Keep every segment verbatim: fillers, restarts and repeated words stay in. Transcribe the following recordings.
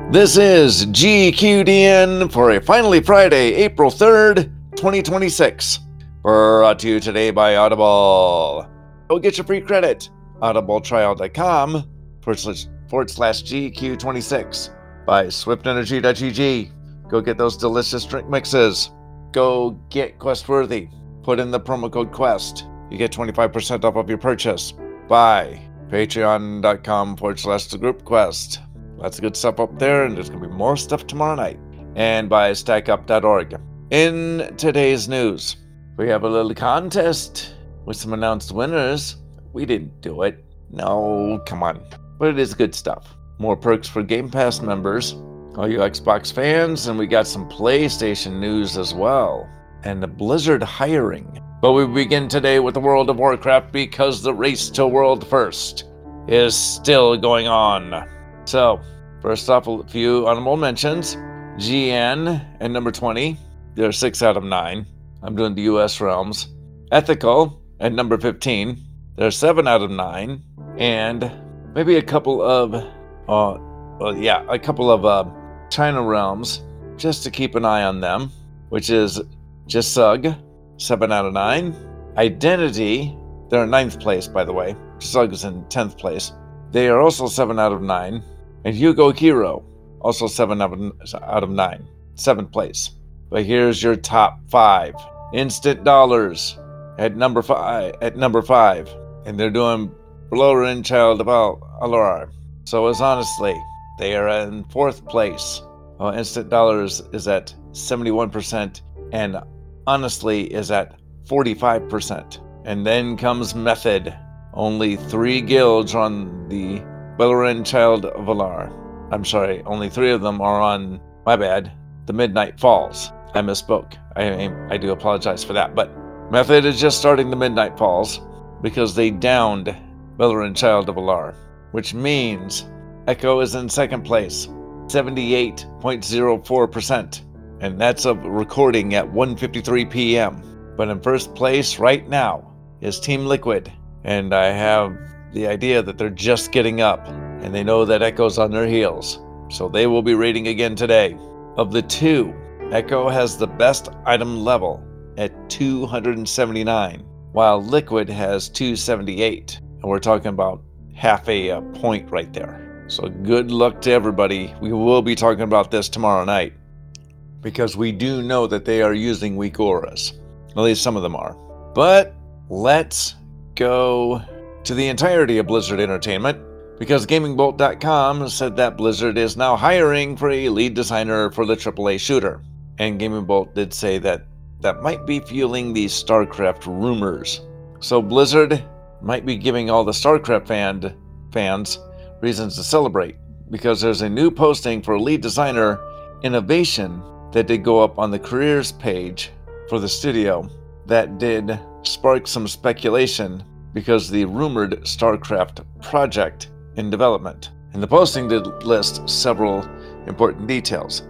This is G Q D N for a Finally Friday, April third, twenty twenty-six. Brought to you today by Audible. Go get your free credit. audibletrial.com forward slash, forward slash G Q twenty-six. By swift energy dot G G. Go get those delicious drink mixes. Go get Questworthy. Put in the promo code QUEST. You get twenty-five percent off of your purchase. By patreon.com forward slash the group quest. Lots of good stuff up there, and there's going to be more stuff tomorrow night. And by stack up dot org. In today's news, we have a little contest with some announced winners. We didn't do it. No, come on. But it is good stuff. More perks for Game Pass members, all you Xbox fans, and we got some PlayStation news as well. And the Blizzard hiring. But we begin today with the World of Warcraft because the race to World First is still going on. So, first off, a few honorable mentions. G N at number twenty. They're six out of nine. I'm doing the U S realms. Ethical at number fifteen. They're seven out of nine. And maybe a couple of, uh, well, yeah, a couple of uh, China realms, just to keep an eye on them, which is Jisug, seven out of nine. Identity, they're in ninth place, by the way. Jisug is in tenth place. They are also seven out of nine. And Hugo Hero, also seven out of nine, seventh place. But here's your top five. Instant Dollars at number five. At number five, and they're doing Blorin Child of Alar. So is Honestly, they are in fourth place. Well, Instant Dollars is at seventy-one percent, and Honestly is at forty-five percent. And then comes Method. Only three guilds are on the Beleren Child of Valar. I'm sorry, only three of them are on, my bad, the Midnight Falls. I misspoke. I, I do apologize for that. But Method is just starting the Midnight Falls because they downed Beleren Child of Valar, which means Echo is in second place, seventy-eight point zero four percent. And that's a recording at one fifty-three p.m. But in first place right now is Team Liquid. And I have the idea that they're just getting up, and they know that Echo's on their heels. So they will be raiding again today. Of the two, Echo has the best item level at two hundred seventy-nine, while Liquid has two seventy-eight. And we're talking about half a uh, point right there. So good luck to everybody. We will be talking about this tomorrow night, because we do know that they are using weak auras. At least some of them are. But let's go to the entirety of Blizzard Entertainment, because Gaming Bolt dot com said that Blizzard is now hiring for a lead designer for the triple A shooter. And Gaming Bolt did say that that might be fueling these StarCraft rumors. So Blizzard might be giving all the StarCraft fan, fans reasons to celebrate, because there's a new posting for lead designer innovation that did go up on the careers page for the studio that did spark some speculation, because the rumored StarCraft project in development. And the posting did list several important details,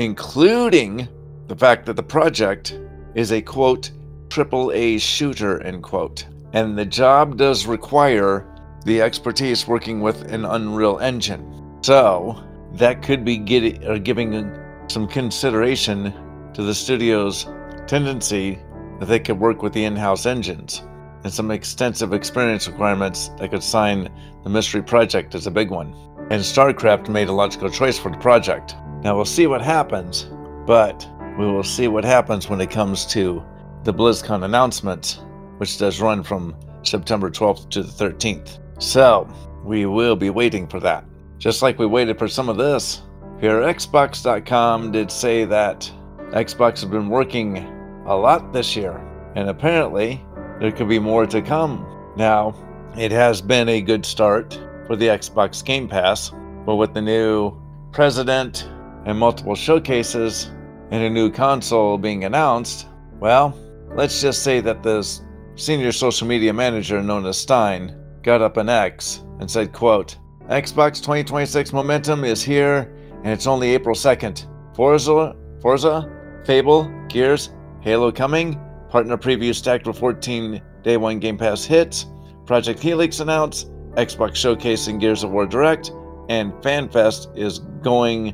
including the fact that the project is a, quote, triple A shooter, end quote. And the job does require the expertise working with an Unreal Engine. So that could be getting, or giving some consideration to the studio's tendency that they could work with the in-house engines. And some extensive experience requirements that could sign the mystery project is a big one. And StarCraft made a logical choice for the project. Now we'll see what happens, but we will see what happens when it comes to the BlizzCon announcements, which does run from September twelfth to the thirteenth. So we will be waiting for that. Just like we waited for some of this. Here, Xbox dot com did say that Xbox has been working a lot this year, and apparently there could be more to come. Now, it has been a good start for the Xbox Game Pass, but with the new president and multiple showcases and a new console being announced, well, let's just say that the senior social media manager known as Stein got up an X and said, quote, Xbox twenty twenty-six momentum is here, and it's only April second. Forza, Forza, Fable, Gears, Halo coming, partner preview stacked with fourteen day one Game Pass hits, Project Helix announced, Xbox Showcase and Gears of War Direct, and FanFest is going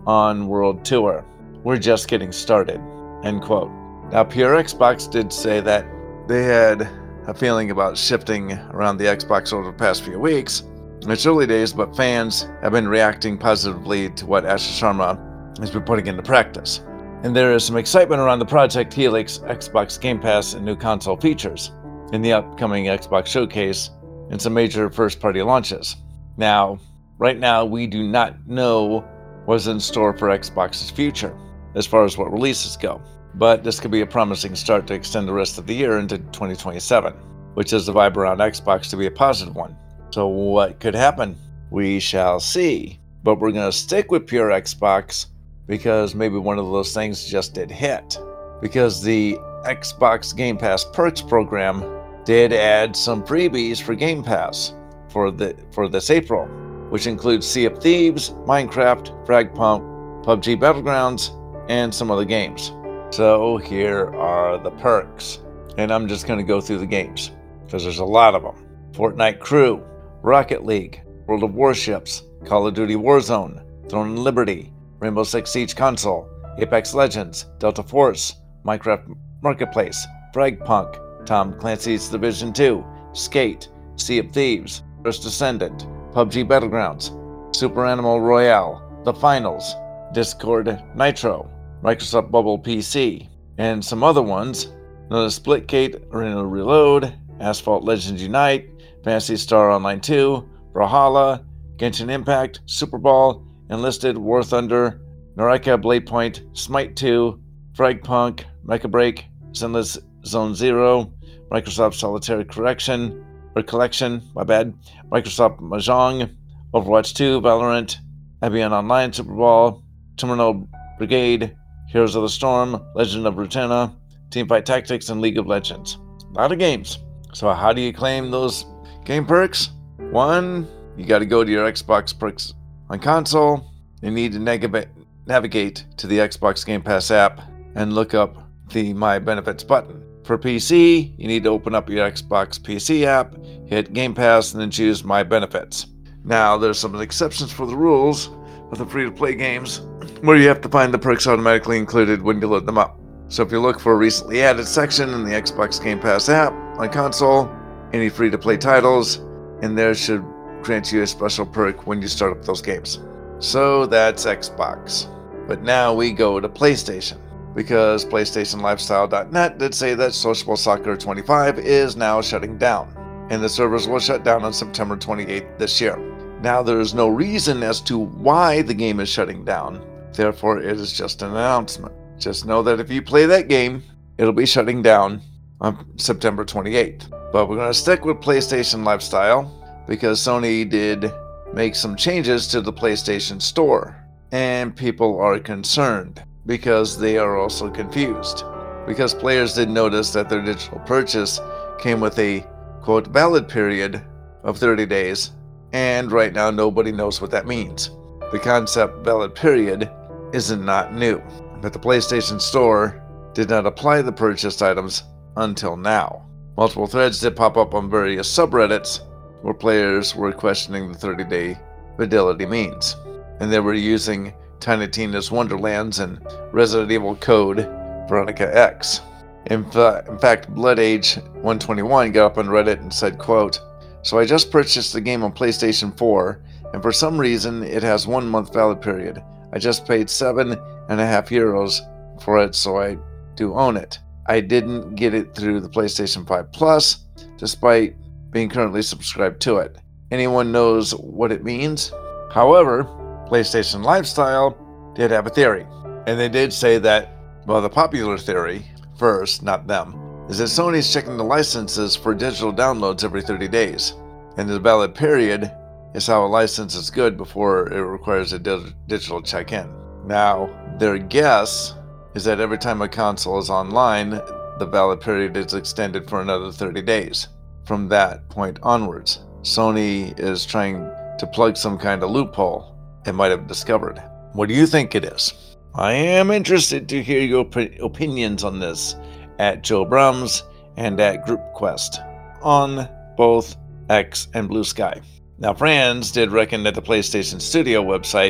on World Tour. We're just getting started." End quote. Now, Pure Xbox did say that they had a feeling about shifting around the Xbox over the past few weeks. It's early days, but fans have been reacting positively to what Asher Sharma has been putting into practice. And there is some excitement around the Project Helix, Xbox Game Pass, and new console features in the upcoming Xbox Showcase and some major first-party launches. Now, right now, we do not know what's in store for Xbox's future as far as what releases go, but this could be a promising start to extend the rest of the year into twenty twenty-seven, which is the vibe around Xbox to be a positive one. So what could happen? We shall see. But we're going to stick with Pure Xbox because maybe one of those things just did hit. Because the Xbox Game Pass Perks program did add some freebies for Game Pass for the for this April, which includes Sea of Thieves, Minecraft, Fragpunk, P U B G Battlegrounds, and some other games. So here are the perks. And I'm just going to go through the games because there's a lot of them. Fortnite Crew, Rocket League, World of Warships, Call of Duty Warzone, Throne and Liberty, Rainbow Six Siege Console, Apex Legends, Delta Force, Minecraft Marketplace, Fragpunk, Tom Clancy's Division two, Skate, Sea of Thieves, First Descendant, P U B G Battlegrounds, Super Animal Royale, The Finals, Discord Nitro, Microsoft Bubble P C, and some other ones, another Splitgate, Arena Reload, Asphalt Legends Unite, Phantasy Star Online two, Brawlhalla, Genshin Impact, Super Ball, Enlisted, War Thunder, Naraka Blade Point, Smite two, Fragpunk, Mecha Break, Sinless Zone Zero, Microsoft Solitaire Correction, or Collection, my bad, Microsoft Mahjong, Overwatch two, Valorant, Albion Online, Super Ball, Terminal Brigade, Heroes of the Storm, Legend of Runeterra, Teamfight Tactics, and League of Legends. A lot of games. So how do you claim those game perks? One, you got to go to your Xbox perks on console. You need to navigate navigate to the Xbox Game Pass app and look up the My Benefits button. For P C, you need to open up your Xbox P C app, hit Game Pass, and then choose My Benefits. Now, there's some exceptions for the rules of the free-to-play games where you have to find the perks automatically included when you load them up. So if you look for a recently added section in the Xbox Game Pass app on console, any free-to-play titles, and there should grant you a special perk when you start up those games. So that's Xbox. But now we go to PlayStation, because PlayStation Lifestyle dot net did say that Sociable Soccer twenty-five is now shutting down, and the servers will shut down on September twenty-eighth this year. Now there is no reason as to why the game is shutting down, therefore it is just an announcement. Just know that if you play that game, it'll be shutting down on September twenty-eighth. But we're going to stick with PlayStation Lifestyle because Sony did make some changes to the PlayStation Store, and people are concerned because they are also confused. Because players did notice that their digital purchase came with a, quote, valid period of thirty days, and right now nobody knows what that means. The concept valid period isn't not new, but the PlayStation Store did not apply the purchased items until now. Multiple threads did pop up on various subreddits where players were questioning the thirty-day validity means, and they were using Tiny Tina's Wonderlands and Resident Evil Code Veronica X. In, fa- in fact, Blood Age one twenty-one got up on Reddit and said, quote, "So I just purchased the game on PlayStation four, and for some reason it has one month valid period. I just paid seven and a half euros for it, so I do own it. I didn't get it through the PlayStation five Plus, despite being currently subscribed to it. Anyone knows what it means?" However, PlayStation Lifestyle did have a theory, and they did say that, well, the popular theory, first, not them, is that Sony's checking the licenses for digital downloads every thirty days, and the valid period is how a license is good before it requires a di- digital check-in. Now, their guess is that every time a console is online, the valid period is extended for another thirty days. From that point onwards, Sony is trying to plug some kind of loophole it might have discovered. What do you think it is? I am interested to hear your op- opinions on this at Joe Brums and at GroupQuest on both X and Blue Sky. Now, fans did reckon that the PlayStation Studio website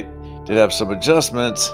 did have some adjustments,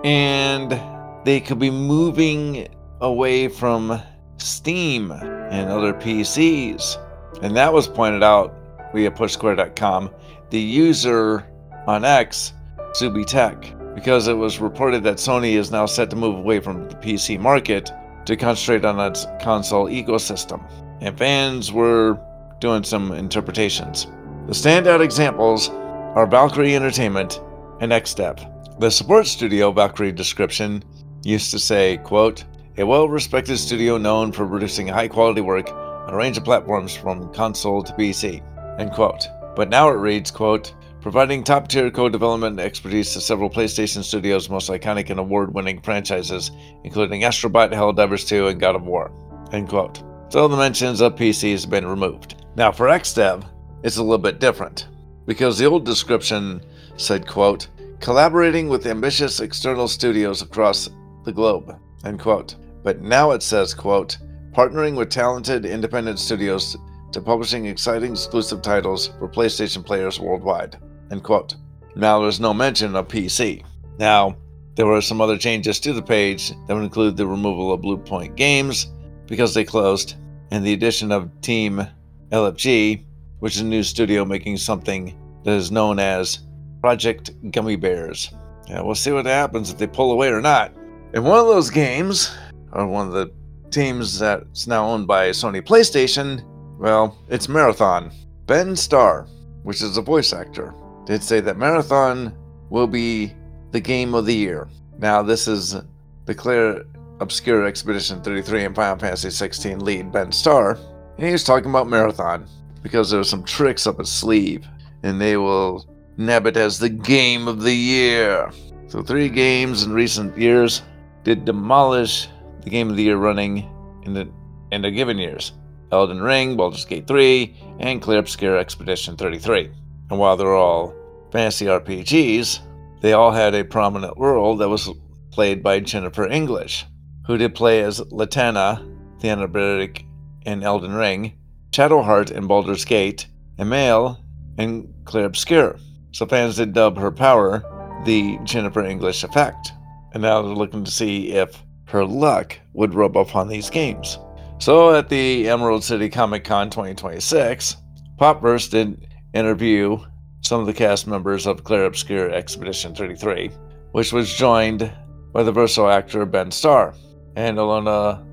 and they could be moving away from Steam and other P Cs. And that was pointed out via push square dot com, the user on X, Zubitech, because it was reported that Sony is now set to move away from the P C market to concentrate on its console ecosystem. And fans were doing some interpretations. The standout examples are Valkyrie Entertainment and Xdev. The support studio Valkyrie description used to say, quote, a well-respected studio known for producing high-quality work on a range of platforms from console to P C, end quote. But now it reads, quote, providing top-tier co-development expertise to several PlayStation Studios' most iconic and award-winning franchises, including Astrobot, Helldivers two, and God of War, end quote. So the mentions of P Cs have been removed. Now for Xdev, it's a little bit different, because the old description said, quote, collaborating with ambitious external studios across the globe, end quote. But now it says, quote, partnering with talented independent studios to publishing exciting exclusive titles for PlayStation players worldwide, end quote. Now there's no mention of P C. Now, there were some other changes to the page that would include the removal of Blue Point Games because they closed, and the addition of Team L F G, which is a new studio making something that is known as Project Gummy Bears. Yeah, we'll see what happens if they pull away or not. And one of those games, or one of the teams that's now owned by Sony PlayStation, well, it's Marathon. Ben Starr, which is a voice actor, did say that Marathon will be the game of the year. Now, this is the Clair Obscur Expedition thirty-three and Final Fantasy sixteen lead, Ben Starr, and he was talking about Marathon because there's some tricks up his sleeve, and they will nab it as the game of the year. So three games in recent years did demolish the game of the year running in the in the given years. Elden Ring, Baldur's Gate three, and Clair Obscur Expedition thirty-three. And while they're all fantasy R P Gs, they all had a prominent role that was played by Jennifer English, who did play as Latana, Theana Beric in Elden Ring, Shadowheart in Baldur's Gate, Emil in Clair Obscur. So fans did dub her power the Jennifer English effect. And now they're looking to see if her luck would rub off on these games. So at the Emerald City Comic Con twenty twenty-six, Popverse did interview some of the cast members of Clair Obscur Expedition thirty-three, which was joined by the versatile actor Ben Starr and Alona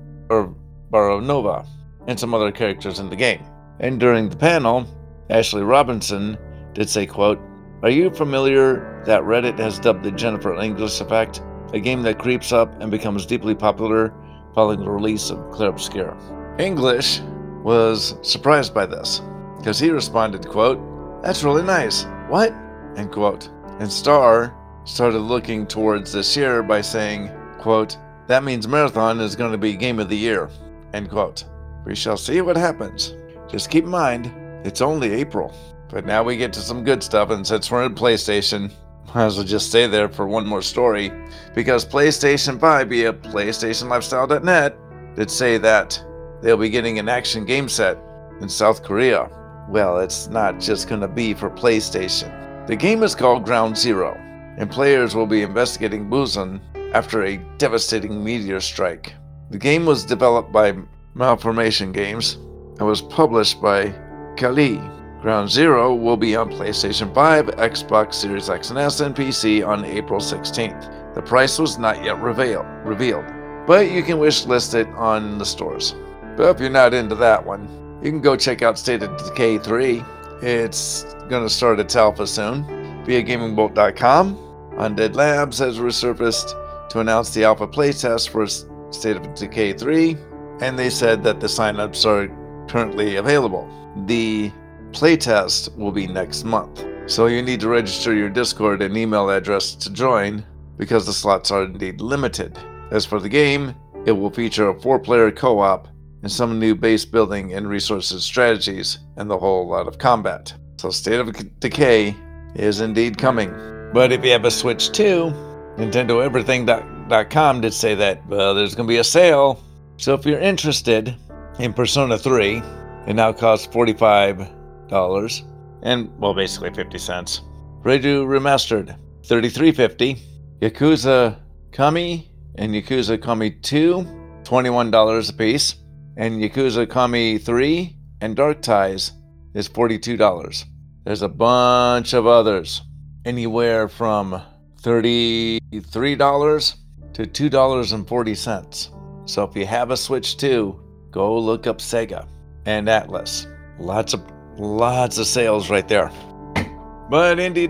Baronova and some other characters in the game. And during the panel, Ashley Robinson did say, quote, are you familiar that Reddit has dubbed the Jennifer English effect, a game that creeps up and becomes deeply popular following the release of Clair Obscur? English was surprised by this, because he responded, quote, that's really nice. What? End quote. And Starr started looking towards this year by saying, quote, that means Marathon is going to be game of the year, end quote. We shall see what happens. Just keep in mind, it's only April. But now we get to some good stuff, and since we're in PlayStation, might as well just stay there for one more story, because PlayStation five via PlayStation Lifestyle dot net did say that they'll be getting an action game set in South Korea. Well, it's not just going to be for PlayStation. The game is called Ground Zero, and players will be investigating Busan after a devastating meteor strike. The game was developed by Malformation Games and was published by Kali. Ground Zero will be on PlayStation five, Xbox Series X and S, and P C on April sixteenth. The price was not yet reveal, revealed, but you can wish list it on the stores. But if you're not into that one, you can go check out State of Decay three. It's going to start its alpha soon via Gaming Bolt dot com. Undead Labs has resurfaced to announce the alpha playtest for State of Decay three, and they said that the signups are currently available. The playtest will be next month, so you need to register your Discord and email address to join because the slots are indeed limited. As for the game, it will feature a four-player co-op and some new base building and resources strategies and the whole lot of combat. So State of Decay is indeed coming. But if you have a Switch two, Nintendo Everything dot com did say that well, there's going to be a sale. So if you're interested in Persona three, it now costs forty-five dollars and, well, basically fifty cents. Redo Remastered thirty-three fifty. Yakuza Kami and Yakuza Kami two, twenty-one dollars a piece. And Yakuza Kami three and Dark Ties is forty-two dollars. There's a bunch of others, anywhere from thirty-three dollars to two dollars and forty cents. So if you have a Switch two, go look up Sega and Atlas. Lots of lots of sales right there. But Indie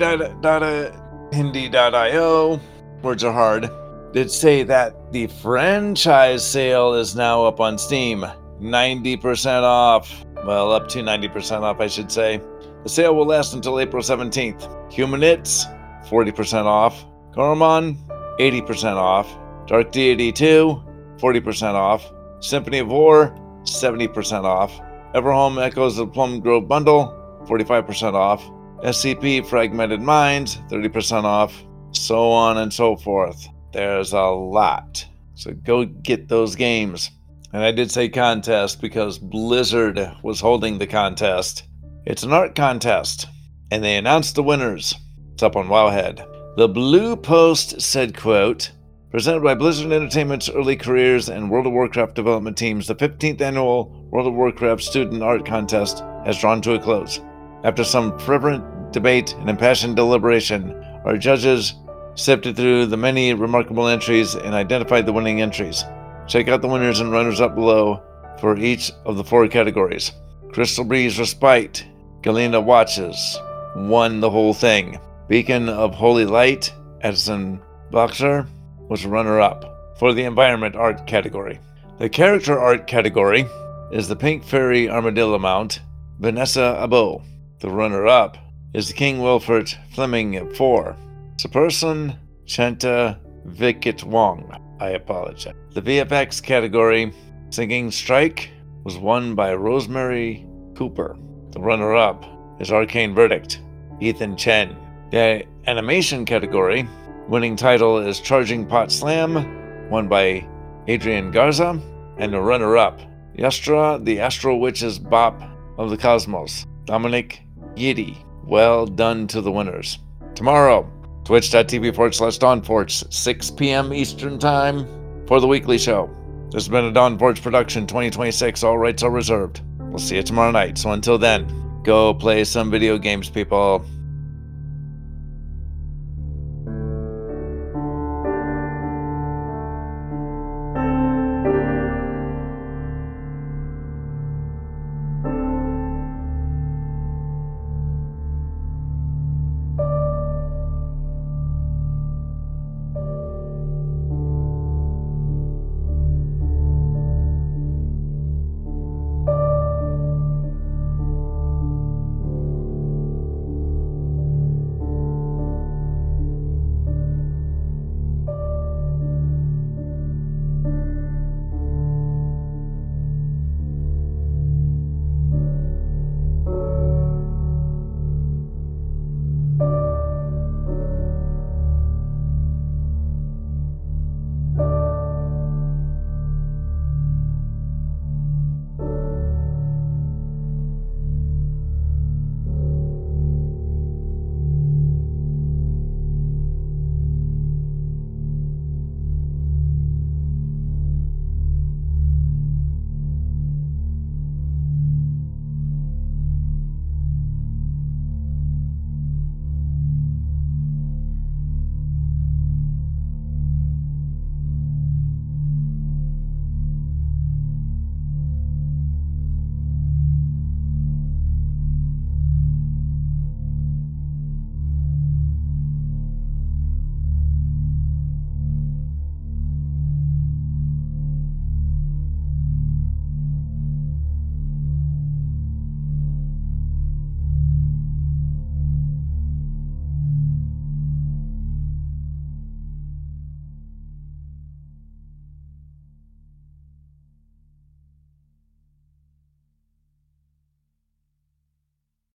dot I O, words are hard, did say that the franchise sale is now up on Steam. ninety percent off. Well, up to ninety percent off, I should say. The sale will last until April seventeenth. Human Hits, forty percent off. Goromon, eighty percent off. Dark Deity two, forty percent off. Symphony of War, seventy percent off. Everhome Echoes of Plum Grove Bundle, forty-five percent off. S C P Fragmented Minds, thirty percent off. So on and so forth. There's a lot. So go get those games. And I did say contest because Blizzard was holding the contest. It's an art contest, and they announced the winners. It's up on Wowhead. The Blue Post said, quote, presented by Blizzard Entertainment's early careers and World of Warcraft development teams, the fifteenth annual World of Warcraft Student Art Contest has drawn to a close. After some fervent debate and impassioned deliberation, our judges sifted through the many remarkable entries and identified the winning entries. Check out the winners and runners-up below for each of the four categories. Crystal Breeze Respite, Galena Watches, won the whole thing. Beacon of Holy Light, Edison Boxer, was runner-up for the Environment Art category. The Character Art category is the Pink Fairy Armadillo Mount, Vanessa Abo. The runner-up is the King Wilfert Fleming at four. Saperson Chenta Vikit Wong. I apologize. The V F X category, Singing Strike, was won by Rosemary Cooper. The runner-up is Arcane Verdict, Ethan Chen. The animation category, winning title is Charging Pot Slam, won by Adrian Garza. And the runner-up, Yastra, the Astral Witch's Bop of the Cosmos, Dominic Yiddy. Well done to the winners. Tomorrow, twitch.tv forward slash DawnForge, six p.m. Eastern Time for the weekly show. This has been a DawnForge production twenty twenty-six. All rights are reserved. We'll see you tomorrow night. So until then, go play some video games, people.